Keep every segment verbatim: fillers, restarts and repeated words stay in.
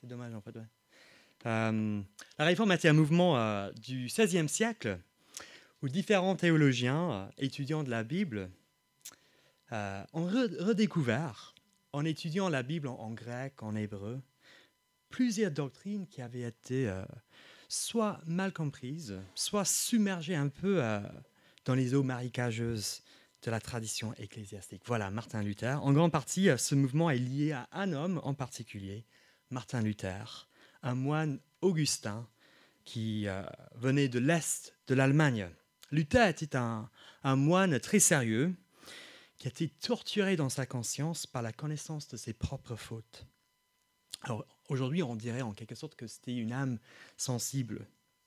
C'est dommage en fait. Ouais. Euh, la Réforme était un mouvement euh, du seizième siècle où différents théologiens, euh, étudiants de la Bible, euh, ont re- redécouvert, en étudiant la Bible en, en grec, en hébreu, plusieurs doctrines qui avaient été euh, soit mal comprises, soit submergées un peu euh, dans les eaux marécageuses de la tradition ecclésiastique. Voilà, Martin Luther. En grande partie, euh, ce mouvement est lié à un homme en particulier, Martin Luther, un moine augustin qui euh, venait de l'Est de l'Allemagne. Luther était un, un moine très sérieux qui a été torturé dans sa conscience par la connaissance de ses propres fautes. Alors aujourd'hui, on dirait en quelque sorte que c'était une âme sensible.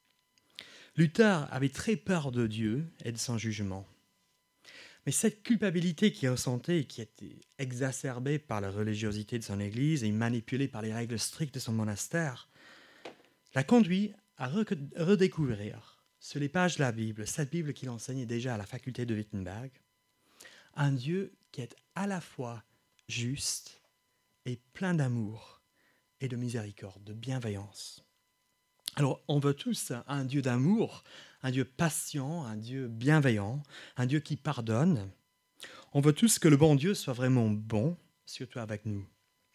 Luther avait très peur de Dieu et de son jugement. Mais cette culpabilité qu'il ressentait et qui était exacerbée par la religiosité de son église et manipulée par les règles strictes de son monastère, l'a conduit à redécouvrir sur les pages de la Bible, cette Bible qu'il enseignait déjà à la faculté de Wittenberg, un Dieu qui est à la fois juste et plein d'amour et de miséricorde, de bienveillance. Alors, on veut tous un Dieu d'amour, un Dieu patient, un Dieu bienveillant, un Dieu qui pardonne. On veut tous que le bon Dieu soit vraiment bon, surtout avec nous.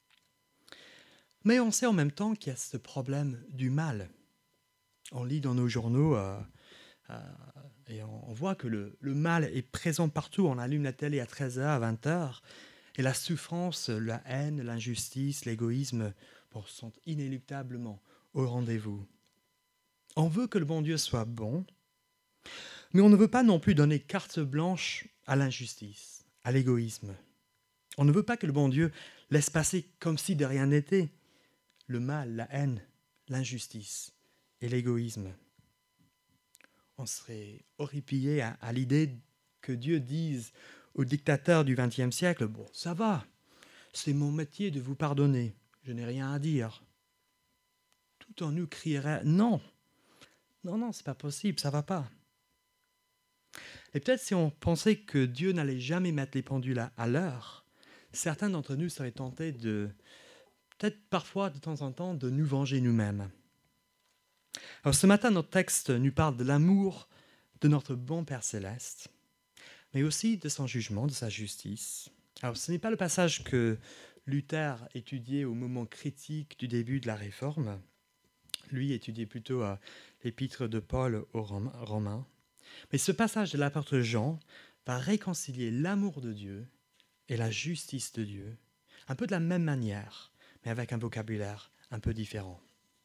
Mais on sait en même temps qu'il y a ce problème du mal. On lit dans nos journaux euh, euh, et on, on voit que le, le mal est présent partout. On allume la télé à treize heures, à vingt heures, et la souffrance, la haine, l'injustice, l'égoïsme bon, sont inéluctablement au rendez-vous. On veut que le bon Dieu soit bon, mais on ne veut pas non plus donner carte blanche à l'injustice, à l'égoïsme. On ne veut pas que le bon Dieu laisse passer comme si de rien n'était le mal, la haine, l'injustice et l'égoïsme. On serait horripilé à, à l'idée que Dieu dise aux dictateurs du vingtième siècle « Bon, ça va, c'est mon métier de vous pardonner, je n'ai rien à dire. » Tout en nous crierait « Non, non, non, c'est pas possible, ça va pas. » Et peut-être si on pensait que Dieu n'allait jamais mettre les pendules à, à l'heure, certains d'entre nous seraient tentés de, peut-être parfois de temps en temps, de nous venger nous-mêmes. Alors ce matin, notre texte nous parle de l'amour de notre bon Père Céleste, mais aussi de son jugement, de sa justice. Alors ce n'est pas le passage que Luther étudiait au moment critique du début de la Réforme. Lui étudiait plutôt euh, l'épître de Paul aux Romains. Mais ce passage de l'apôtre Jean va réconcilier l'amour de Dieu et la justice de Dieu, un peu de la même manière, mais avec un vocabulaire un peu différent.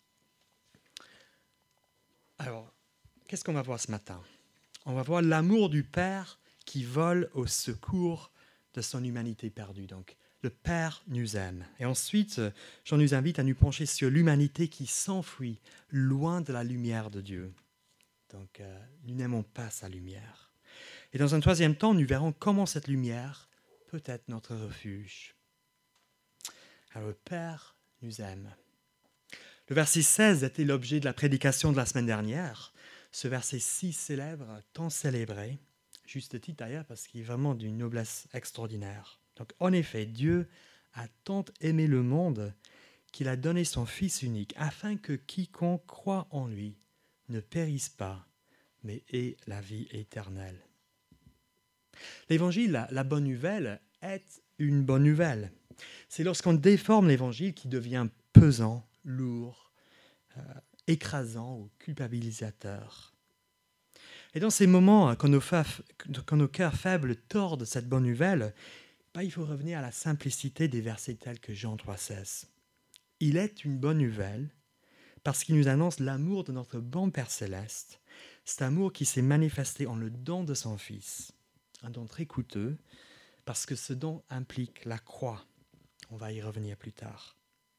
Alors, qu'est-ce qu'on va voir ce matin ? On va voir l'amour du Père qui vole au secours de son humanité perdue. Donc, le Père nous aime. Et ensuite, Jean nous invite à nous pencher sur l'humanité qui s'enfuit loin de la lumière de Dieu. Donc, euh, nous n'aimons pas sa lumière. Et dans un troisième temps, nous verrons comment cette lumière peut être notre refuge. Alors, le Père nous aime. Le verset seize était l'objet de la prédication de la semaine dernière. Ce verset si célèbre, tant célébré, juste titre d'ailleurs parce qu'il est vraiment d'une noblesse extraordinaire. Donc, en effet, Dieu a tant aimé le monde qu'il a donné son Fils unique afin que quiconque croit en lui ne périsse pas, mais ait la vie éternelle. L'évangile, la, la bonne nouvelle, est une bonne nouvelle. C'est lorsqu'on déforme l'évangile qui devient pesant, lourd, euh, écrasant ou culpabilisateur. Et dans ces moments, quand nos, fa- quand nos cœurs faibles tordent cette bonne nouvelle, bah, il faut revenir à la simplicité des versets tels que Jean trois seize. Il est une bonne nouvelle parce qu'il nous annonce l'amour de notre bon Père Céleste, cet amour qui s'est manifesté en le don de son Fils, un don très coûteux, parce que ce don implique la croix. On va y revenir plus tard.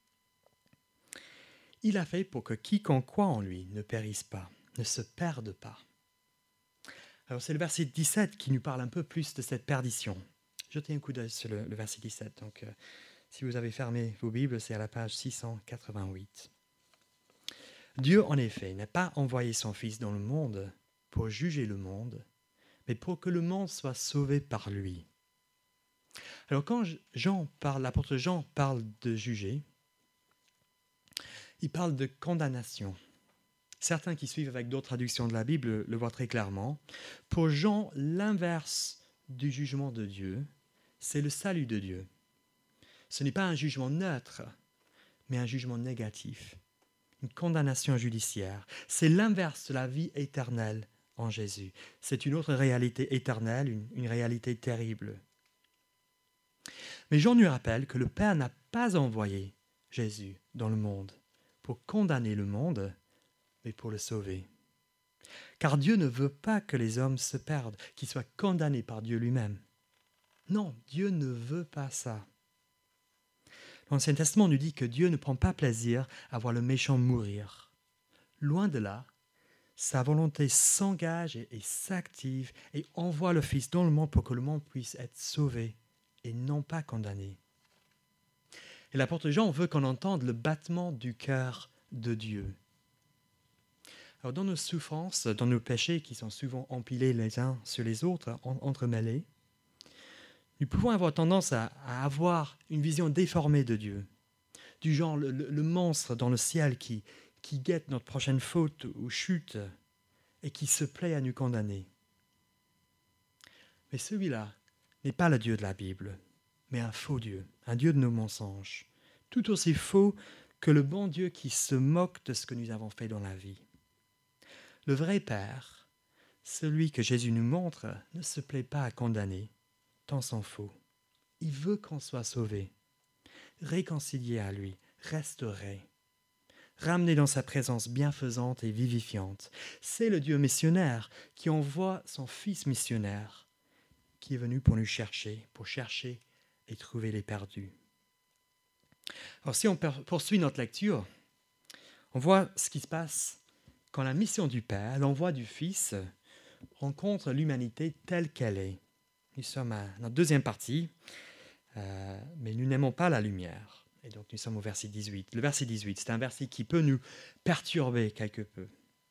Il a fait pour que quiconque croit en lui ne périsse pas, ne se perde pas. Alors c'est le verset dix-sept qui nous parle un peu plus de cette perdition. Jetez un coup d'œil sur le, le verset dix-sept. Donc, euh, si vous avez fermé vos Bibles, c'est à la page six cent quatre-vingt-huit. Dieu, en effet, n'a pas envoyé son Fils dans le monde pour juger le monde, mais pour que le monde soit sauvé par lui. Alors quand Jean parle, l'apôtre Jean parle de juger, il parle de condamnation. Certains qui suivent avec d'autres traductions de la Bible le voient très clairement. Pour Jean, l'inverse du jugement de Dieu, c'est le salut de Dieu. Ce n'est pas un jugement neutre, mais un jugement négatif, une condamnation judiciaire. C'est l'inverse de la vie éternelle en Jésus. C'est une autre réalité éternelle, une, une réalité terrible. Mais Jean nous rappelle que le Père n'a pas envoyé Jésus dans le monde pour condamner le monde, mais pour le sauver. Car Dieu ne veut pas que les hommes se perdent, qu'ils soient condamnés par Dieu lui-même. Non, Dieu ne veut pas ça. L'Ancien Testament nous dit que Dieu ne prend pas plaisir à voir le méchant mourir. Loin de là, sa volonté s'engage et, et s'active et envoie le Fils dans le monde pour que le monde puisse être sauvé et non pas condamné. Et l'apôtre Jean veut qu'on entende le battement du cœur de Dieu. Alors dans nos souffrances, dans nos péchés qui sont souvent empilés les uns sur les autres, en, entremêlés, nous pouvons avoir tendance à, à avoir une vision déformée de Dieu, du genre le, le, le monstre dans le ciel qui, qui guette notre prochaine faute ou chute et qui se plaît à nous condamner. Mais celui-là n'est pas le Dieu de la Bible, mais un faux Dieu, un Dieu de nos mensonges, tout aussi faux que le bon Dieu qui se moque de ce que nous avons fait dans la vie. Le vrai Père, celui que Jésus nous montre, ne se plaît pas à condamner, tant s'en faut. Il veut qu'on soit sauvé, réconcilié à lui, restauré, ramené dans sa présence bienfaisante et vivifiante. C'est le Dieu missionnaire qui envoie son Fils missionnaire, qui est venu pour nous chercher, pour chercher et trouver les perdus. Alors si on poursuit notre lecture, on voit ce qui se passe quand la mission du Père, l'envoi du Fils, rencontre l'humanité telle qu'elle est. Nous sommes à notre deuxième partie, euh, mais nous n'aimons pas la lumière. Et donc nous sommes au verset dix-huit. Le verset dix-huit, c'est un verset qui peut nous perturber quelque peu.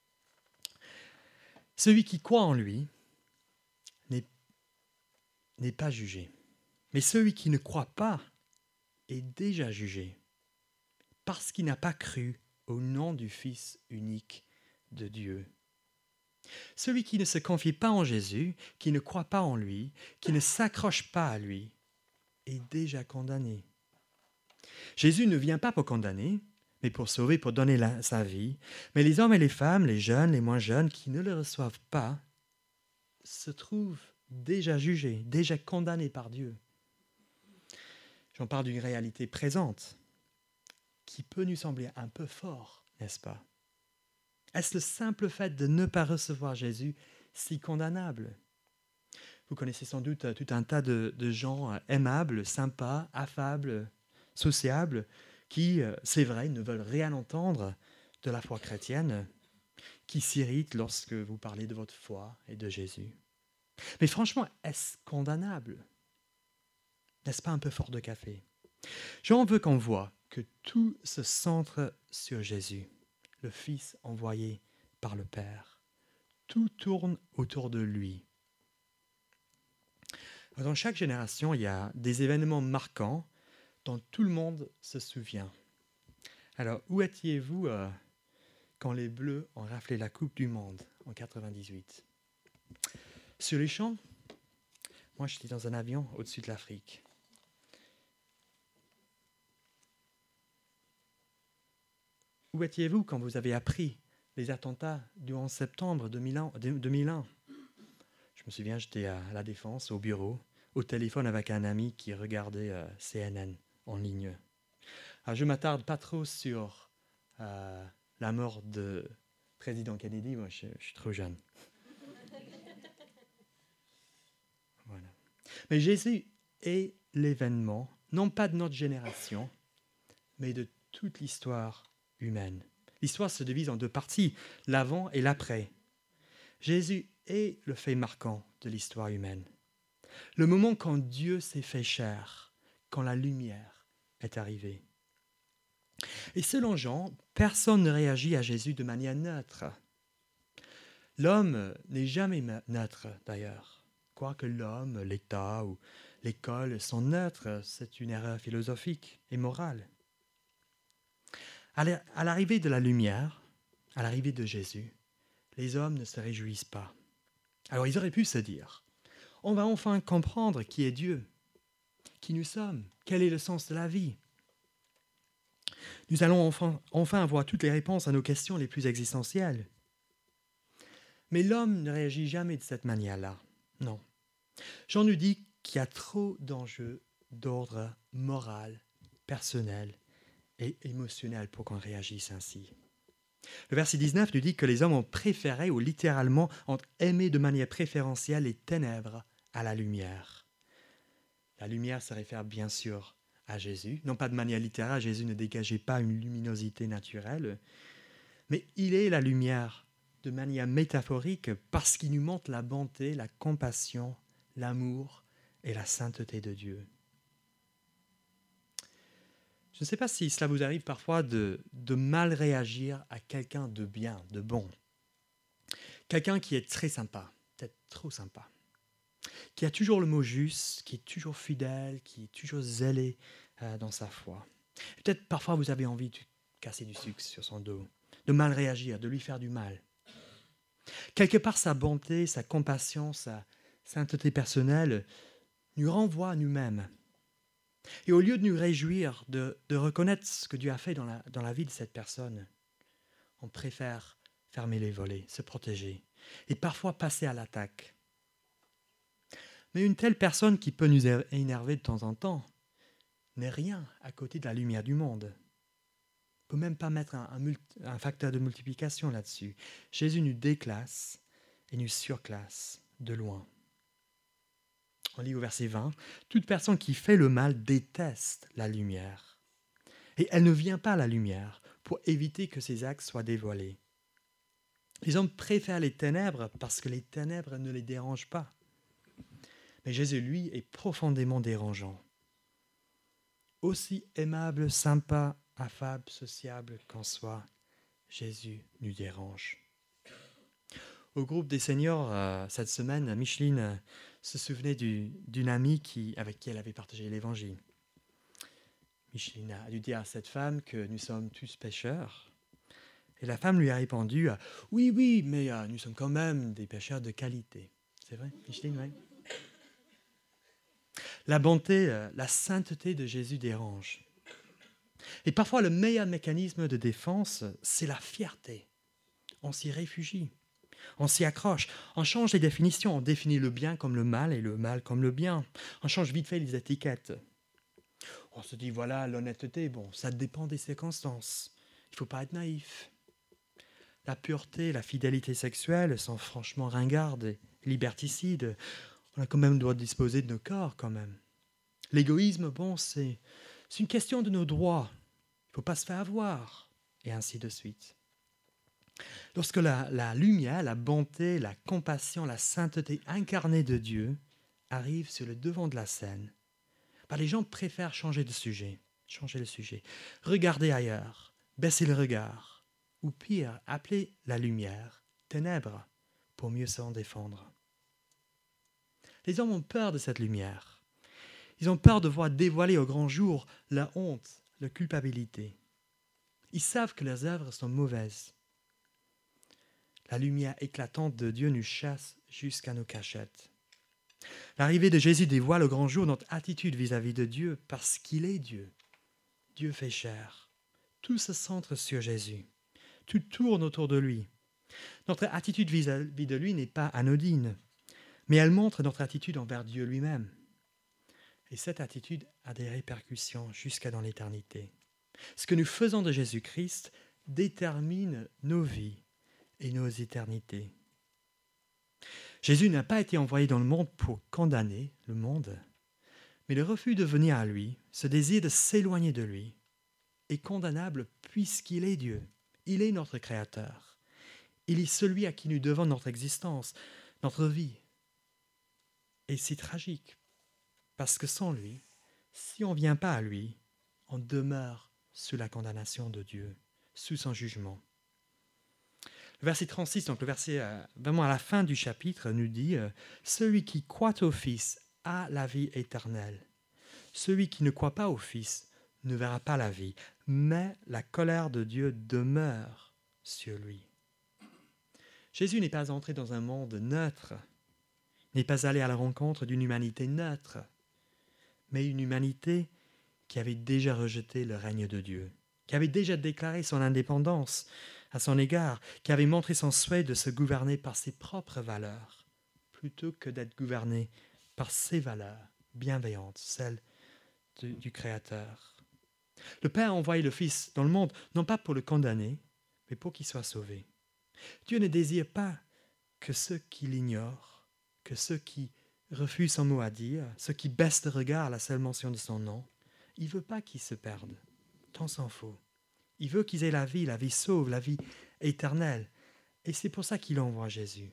Celui qui croit en lui n'est, n'est pas jugé. Mais celui qui ne croit pas est déjà jugé, parce qu'il n'a pas cru au nom du Fils unique de Dieu. Celui qui ne se confie pas en Jésus, qui ne croit pas en lui, qui ne s'accroche pas à lui, est déjà condamné. Jésus ne vient pas pour condamner, mais pour sauver, pour donner la, sa vie. Mais les hommes et les femmes, les jeunes, les moins jeunes, qui ne le reçoivent pas, se trouvent déjà jugés, déjà condamnés par Dieu. J'en parle d'une réalité présente, qui peut nous sembler un peu fort, n'est-ce pas? Est-ce le simple fait de ne pas recevoir Jésus si condamnable? Vous connaissez sans doute tout un tas de, de gens aimables, sympas, affables, sociables, qui, c'est vrai, ne veulent rien entendre de la foi chrétienne, qui s'irritent lorsque vous parlez de votre foi et de Jésus. Mais franchement, est-ce condamnable? N'est-ce pas un peu fort de café? Jean veut qu'on voit que tout se centre sur Jésus, le Fils envoyé par le Père. Tout tourne autour de lui. Dans chaque génération, il y a des événements marquants dont tout le monde se souvient. Alors, où étiez-vous euh, quand les Bleus ont raflé la Coupe du Monde en quatre-vingt-dix-huit? Sur les champs? Moi, j'étais dans un avion au-dessus de l'Afrique. Où étiez-vous quand vous avez appris les attentats du onze septembre deux mille un? Je me souviens, j'étais à la Défense, au bureau, au téléphone avec un ami qui regardait euh, C N N en ligne. Alors, je ne m'attarde pas trop sur euh, la mort de président Kennedy, moi je, je suis trop jeune. Voilà. Mais Jésus est l'événement, non pas de notre génération, mais de toute l'histoire humaine. L'histoire se divise en deux parties, l'avant et l'après. Jésus est le fait marquant de l'histoire humaine. Le moment quand Dieu s'est fait chair, quand la lumière est arrivée. Et selon Jean, personne ne réagit à Jésus de manière neutre. L'homme n'est jamais neutre d'ailleurs. Quoique l'homme, l'État ou l'école sont neutres, c'est une erreur philosophique et morale. À l'arrivée de la lumière, à l'arrivée de Jésus, les hommes ne se réjouissent pas. Alors ils auraient pu se dire, on va enfin comprendre qui est Dieu, qui nous sommes, quel est le sens de la vie. Nous allons enfin, enfin avoir toutes les réponses à nos questions les plus existentielles. Mais l'homme ne réagit jamais de cette manière-là. Non. Jean nous dit qu'il y a trop d'enjeux d'ordre moral, personnel et émotionnel pour qu'on réagisse ainsi. Le verset dix-neuf nous dit que les hommes ont préféré, ou littéralement ont aimé de manière préférentielle les ténèbres à la lumière. La lumière se réfère bien sûr à Jésus, non pas de manière littérale, Jésus ne dégageait pas une luminosité naturelle, mais il est la lumière de manière métaphorique parce qu'il nous montre la bonté, la compassion, l'amour et la sainteté de Dieu. Je ne sais pas si cela vous arrive parfois de, de mal réagir à quelqu'un de bien, de bon. Quelqu'un qui est très sympa, peut-être trop sympa, qui a toujours le mot juste, qui est toujours fidèle, qui est toujours zélé euh, dans sa foi. Peut-être parfois vous avez envie de casser du sucre sur son dos, de mal réagir, de lui faire du mal. Quelque part, sa bonté, sa compassion, sa sainteté personnelle nous renvoie à nous-mêmes. Et au lieu de nous réjouir, de, de reconnaître ce que Dieu a fait dans la, dans la vie de cette personne, on préfère fermer les volets, se protéger et parfois passer à l'attaque. Mais une telle personne qui peut nous énerver de temps en temps n'est rien à côté de la lumière du monde. On ne peut même pas mettre un, un, multi, un facteur de multiplication là-dessus. Jésus nous déclasse et nous surclasse de loin. On lit au verset vingt, « Toute personne qui fait le mal déteste la lumière. Et elle ne vient pas à la lumière pour éviter que ses actes soient dévoilés. » Les hommes préfèrent les ténèbres parce que les ténèbres ne les dérangent pas. Mais Jésus, lui, est profondément dérangeant. Aussi aimable, sympa, affable, sociable qu'en soit, Jésus nous dérange. Au groupe des seniors, euh, cette semaine, Micheline euh, se souvenait du, d'une amie qui, avec qui elle avait partagé l'évangile. Micheline a dû dire à cette femme que nous sommes tous pécheurs. Et la femme lui a répondu euh, « Oui, oui, mais euh, nous sommes quand même des pécheurs de qualité. » C'est vrai, Micheline, oui. La bonté, euh, la sainteté de Jésus dérange. Et parfois, le meilleur mécanisme de défense, c'est la fierté. On s'y réfugie. On s'y accroche, on change les définitions, on définit le bien comme le mal et le mal comme le bien. On change vite fait les étiquettes. On se dit, voilà, l'honnêteté, bon, ça dépend des circonstances. Il ne faut pas être naïf. La pureté, la fidélité sexuelle sont franchement ringardes et liberticides. On a quand même le droit de disposer de nos corps, quand même. L'égoïsme, bon, c'est, c'est une question de nos droits. Il ne faut pas se faire avoir, et ainsi de suite. Lorsque la, la lumière, la bonté, la compassion, la sainteté incarnée de Dieu arrivent sur le devant de la scène, bah les gens préfèrent changer de sujet, changer le sujet, regarder ailleurs, baisser le regard, ou pire, appeler la lumière ténèbres pour mieux s'en défendre. Les hommes ont peur de cette lumière. Ils ont peur de voir dévoiler au grand jour la honte, la culpabilité. Ils savent que leurs œuvres sont mauvaises. La lumière éclatante de Dieu nous chasse jusqu'à nos cachettes. L'arrivée de Jésus dévoile au grand jour notre attitude vis-à-vis de Dieu parce qu'il est Dieu. Dieu fait chair. Tout se centre sur Jésus. Tout tourne autour de lui. Notre attitude vis-à-vis de lui n'est pas anodine, mais elle montre notre attitude envers Dieu lui-même. Et cette attitude a des répercussions jusqu'à dans l'éternité. Ce que nous faisons de Jésus-Christ détermine nos vies et nos éternités. Jésus n'a pas été envoyé dans le monde pour condamner le monde, mais le refus de venir à lui, ce désir de s'éloigner de lui, est condamnable puisqu'il est Dieu. Il est notre Créateur. Il est celui à qui nous devons notre existence, notre vie. Et c'est tragique, parce que sans lui, si on ne vient pas à lui, on demeure sous la condamnation de Dieu, sous son jugement. Le verset trente-six, donc le verset euh, vraiment à la fin du chapitre, nous dit euh, « Celui qui croit au Fils a la vie éternelle. Celui qui ne croit pas au Fils ne verra pas la vie, mais la colère de Dieu demeure sur lui. Jésus n'est pas entré dans un monde neutre, n'est pas allé à la rencontre d'une humanité neutre, mais une humanité qui avait déjà rejeté le règne de Dieu, qui avait déjà déclaré son indépendance à son égard, qui avait montré son souhait de se gouverner par ses propres valeurs, plutôt que d'être gouverné par ses valeurs bienveillantes, celles de, du Créateur. Le Père a envoyé le Fils dans le monde, non pas pour le condamner, mais pour qu'il soit sauvé. Dieu ne désire pas que ceux qui l'ignorent, que ceux qui refusent son mot à dire, ceux qui baissent de regard à la seule mention de son nom, il ne veut pas qu'ils se perdent, tant s'en faut. Il veut qu'ils aient la vie, la vie sauve, la vie éternelle. Et c'est pour ça qu'il envoie Jésus.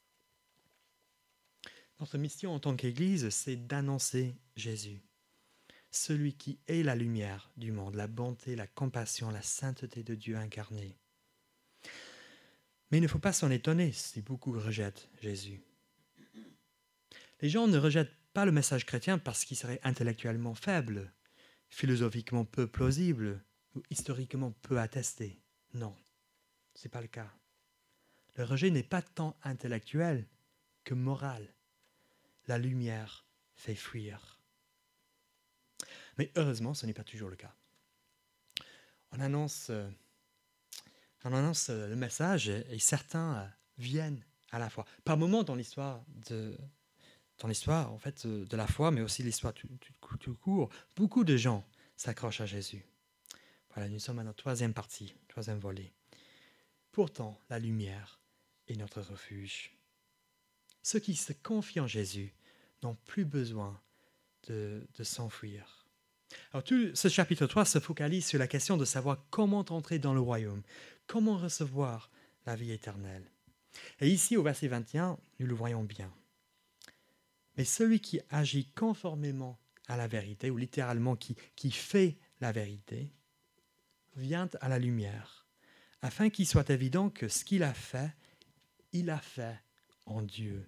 Notre mission en tant qu'Église, c'est d'annoncer Jésus, celui qui est la lumière du monde, la bonté, la compassion, la sainteté de Dieu incarné. Mais il ne faut pas s'en étonner si beaucoup rejettent Jésus. Les gens ne rejettent pas le message chrétien parce qu'il serait intellectuellement faible, philosophiquement peu plausible ou historiquement peu attesté. Non, ce n'est pas le cas. Le rejet n'est pas tant intellectuel que moral. La lumière fait fuir. Mais heureusement, ce n'est pas toujours le cas. On annonce, euh, on annonce euh, le message et certains euh, viennent à la foi. Par moments dans l'histoire de, dans l'histoire en fait euh, de la foi, mais aussi l'histoire tout, tout, tout court, beaucoup de gens s'accrochent à Jésus. Voilà, nous sommes à notre troisième partie, troisième volet. Pourtant, la lumière est notre refuge. Ceux qui se confient en Jésus n'ont plus besoin de, de s'enfuir. Alors, tout ce chapitre trois se focalise sur la question de savoir comment entrer dans le royaume, comment recevoir la vie éternelle. Et ici, au verset vingt et un, nous le voyons bien. Mais celui qui agit conformément à la vérité, ou littéralement qui, qui fait la vérité, vient à la lumière, afin qu'il soit évident que ce qu'il a fait, il a fait en Dieu.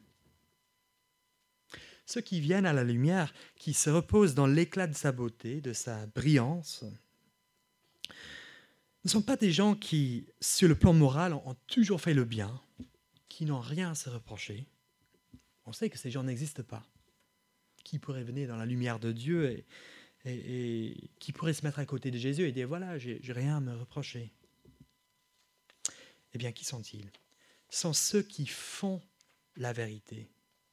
Ceux qui viennent à la lumière, qui se reposent dans l'éclat de sa beauté, de sa brillance, ne sont pas des gens qui, sur le plan moral, ont toujours fait le bien, qui n'ont rien à se reprocher. On sait que ces gens n'existent pas. Qui pourrait venir dans la lumière de Dieu et, et, et qui pourrait se mettre à côté de Jésus et dire « Voilà, j'ai, j'ai rien à me reprocher ». Eh bien, qui sont-ils ? Ce sont ceux qui font la vérité.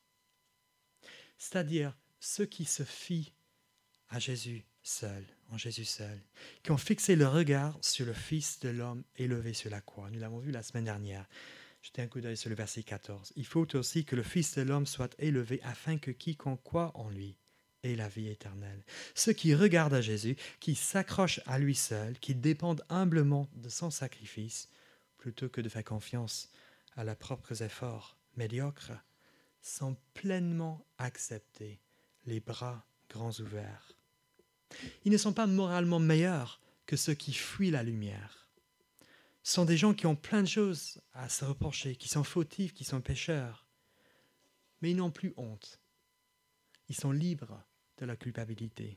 C'est-à-dire ceux qui se fient à Jésus seul, en Jésus seul, qui ont fixé le regard sur le Fils de l'homme élevé sur la croix. Nous l'avons vu la semaine dernière. Jetez un coup d'œil sur le verset quatorze. Il faut aussi que le Fils de l'homme soit élevé afin que quiconque croit en lui ait la vie éternelle. Ceux qui regardent à Jésus, qui s'accrochent à lui seul, qui dépendent humblement de son sacrifice, plutôt que de faire confiance à leurs propres efforts médiocres, sont pleinement acceptés, les bras grands ouverts. Ils ne sont pas moralement meilleurs que ceux qui fuient la lumière. Ce sont des gens qui ont plein de choses à se reprocher, qui sont fautifs, qui sont pécheurs. Mais ils n'ont plus honte. Ils sont libres de la culpabilité.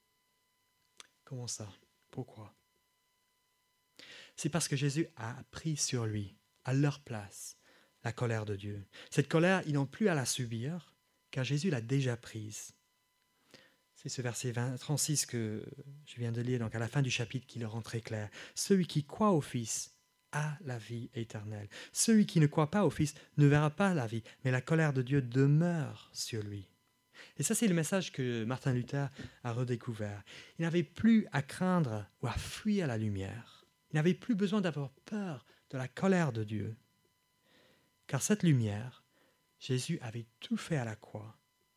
Comment ça ? Pourquoi ? C'est parce que Jésus a pris sur lui, à leur place, la colère de Dieu. Cette colère, ils n'ont plus à la subir, car Jésus l'a déjà prise. C'est ce verset vingt, trente-six que je viens de lire, donc à la fin du chapitre, qui le rend très clair. Celui qui croit au Fils a la vie éternelle. Celui qui ne croit pas au Fils ne verra pas la vie, mais la colère de Dieu demeure sur lui. Et ça, c'est le message que Martin Luther a redécouvert. Il n'avait plus à craindre ou à fuir la lumière. Il n'avait plus besoin d'avoir peur de la colère de Dieu. Car cette lumière, Jésus avait tout fait à la croix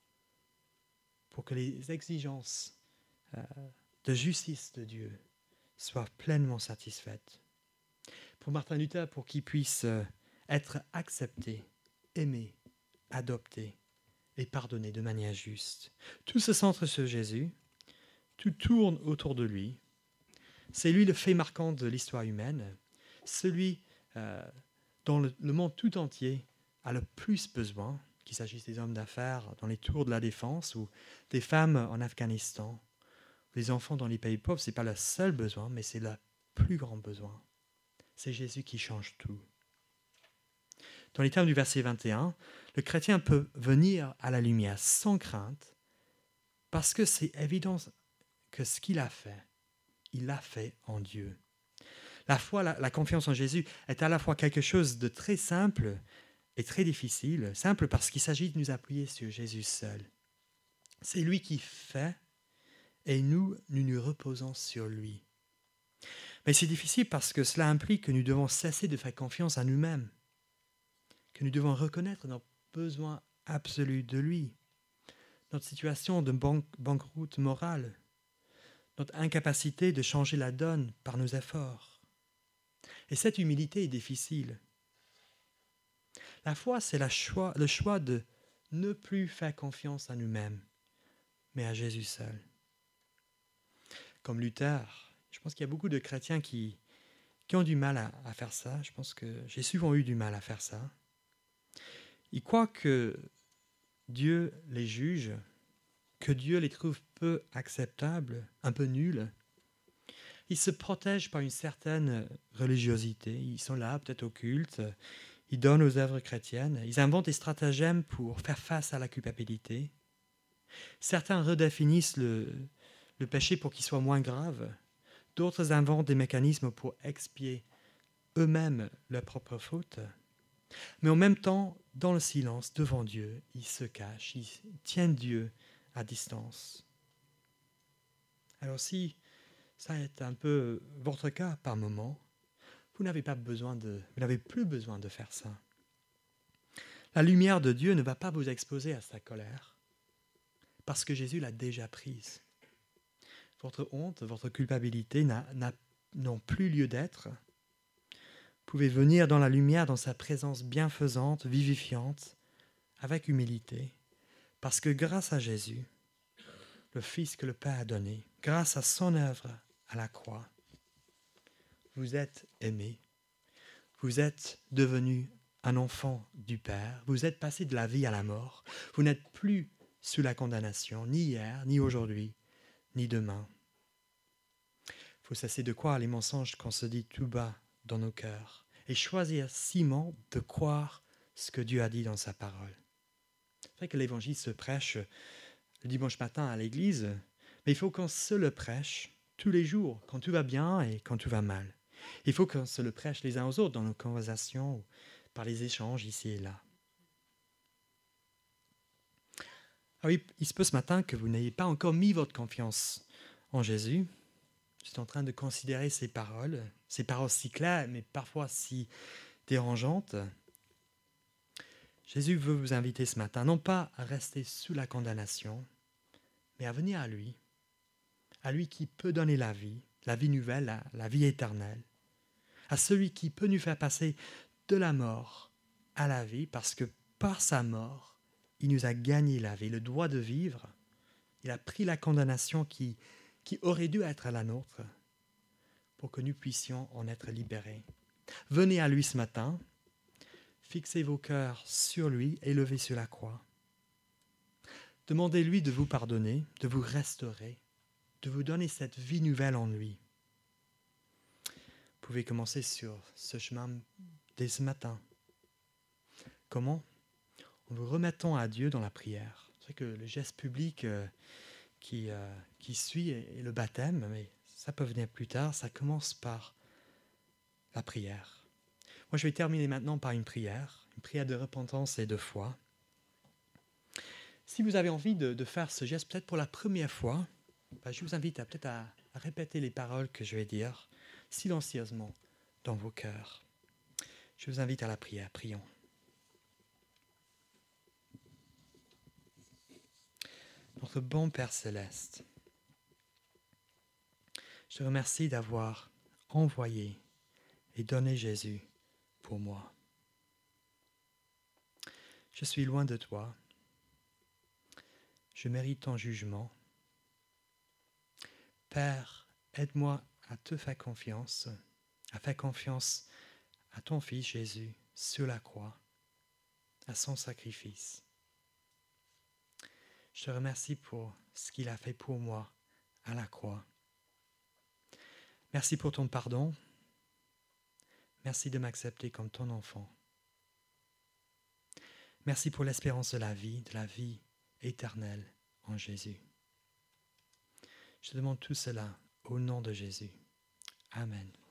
pour que les exigences euh, de justice de Dieu soient pleinement satisfaites. Pour Martin Luther, pour qu'il puisse euh, être accepté, aimé, adopté et pardonné de manière juste. Tout se centre sur Jésus, tout tourne autour de lui. C'est lui le fait marquant de l'histoire humaine, celui euh, dont le, le monde tout entier a le plus besoin, qu'il s'agisse des hommes d'affaires dans les tours de la défense ou des femmes en Afghanistan les enfants dans les pays pauvres, ce n'est pas le seul besoin, mais c'est le plus grand besoin. C'est Jésus qui change tout. Dans les termes du verset vingt et un, le chrétien peut venir à la lumière sans crainte parce que c'est évident que ce qu'il a fait, il l'a fait en Dieu. La foi, la, la confiance en Jésus est à la fois quelque chose de très simple et très difficile. Simple parce qu'il s'agit de nous appuyer sur Jésus seul. C'est lui qui fait et nous, nous nous reposons sur lui. Mais c'est difficile parce que cela implique que nous devons cesser de faire confiance à nous-mêmes, que nous devons reconnaître notre besoin absolu de lui, notre situation de banque, banqueroute morale, notre incapacité de changer la donne par nos efforts. Et cette humilité est difficile. La foi, c'est la choix, le choix de ne plus faire confiance à nous-mêmes, mais à Jésus seul. Comme Luther, je pense qu'il y a beaucoup de chrétiens qui, qui ont du mal à, à faire ça. Je pense que j'ai souvent eu du mal à faire ça. Ils croient que Dieu les juge, que Dieu les trouve peu acceptables, un peu nuls. Ils se protègent par une certaine religiosité. Ils sont là, peut-être au culte. Ils donnent aux œuvres chrétiennes. Ils inventent des stratagèmes pour faire face à la culpabilité. Certains redéfinissent le, le péché pour qu'il soit moins grave. D'autres inventent des mécanismes pour expier eux-mêmes leurs propres fautes. Mais en même temps, dans le silence, devant Dieu, ils se cachent, ils tiennent Dieu à distance. Alors si ça est un peu votre cas par moment, vous n'avez pas besoin de, vous n'avez plus besoin de faire ça. La lumière de Dieu ne va pas vous exposer à sa colère, parce que Jésus l'a déjà prise. Votre honte, votre culpabilité n'a, n'a, n'ont plus lieu d'être. Vous pouvez venir dans la lumière, dans sa présence bienfaisante, vivifiante, avec humilité, parce que grâce à Jésus, le Fils que le Père a donné, grâce à son œuvre à la croix, vous êtes aimé, vous êtes devenu un enfant du Père, vous êtes passé de la vie à la mort, vous n'êtes plus sous la condamnation, ni hier, ni aujourd'hui, ni demain. Il faut cesser de croire les mensonges qu'on se dit tout bas dans nos cœurs et choisir ciment de croire ce que Dieu a dit dans sa parole. C'est vrai que l'évangile se prêche le dimanche matin à l'église, mais il faut qu'on se le prêche tous les jours, quand tout va bien et quand tout va mal. Il faut qu'on se le prêche les uns aux autres dans nos conversations ou par les échanges ici et là. Ah oui, il se peut ce matin que vous n'ayez pas encore mis votre confiance en Jésus. Vous êtes en train de considérer ces paroles, ces paroles si claires, mais parfois si dérangeantes. Jésus veut vous inviter ce matin, non pas à rester sous la condamnation, mais à venir à lui, à lui qui peut donner la vie, la vie nouvelle, la, la vie éternelle, à celui qui peut nous faire passer de la mort à la vie, parce que par sa mort, il nous a gagné la vie, le droit de vivre. Il a pris la condamnation qui, qui aurait dû être la nôtre pour que nous puissions en être libérés. Venez à lui ce matin, fixez vos cœurs sur lui, élevés sur la croix. Demandez-lui de vous pardonner, de vous restaurer, de vous donner cette vie nouvelle en lui. Vous pouvez commencer sur ce chemin dès ce matin. Comment ? En vous remettant à Dieu dans la prière. C'est vrai que le geste public euh, qui, euh, qui suit est, est le baptême, mais ça peut venir plus tard. Ça commence par la prière. Moi, je vais terminer maintenant par une prière, une prière de repentance et de foi. Si vous avez envie de, de faire ce geste peut-être pour la première fois, ben, je vous invite à peut-être à, à répéter les paroles que je vais dire silencieusement dans vos cœurs. Je vous invite à la prière. Prions. Notre bon Père céleste, je te remercie d'avoir envoyé et donné Jésus pour moi. Je suis loin de toi. Je mérite ton jugement. Père, aide-moi à te faire confiance, à faire confiance à ton Fils Jésus sur la croix, à son sacrifice. Je te remercie pour ce qu'il a fait pour moi à la croix. Merci pour ton pardon. Merci de m'accepter comme ton enfant. Merci pour l'espérance de la vie, de la vie éternelle en Jésus. Je te demande tout cela au nom de Jésus. Amen.